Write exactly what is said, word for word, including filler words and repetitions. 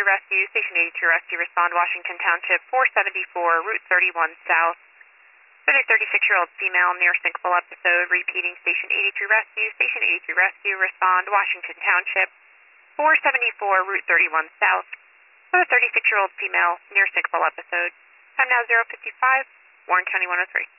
Rescue, Station eighty-two Rescue, respond Washington Township, four seventy-four, Route thirty-one South. For the thirty-six-year-old female near syncopal episode, repeating Station eighty-three Rescue, Station eighty-three Rescue, respond Washington Township, four seventy-four, Route thirty-one South. For the thirty-six-year-old female near syncopal episode, time now zero fifty-five, Warren County one oh three.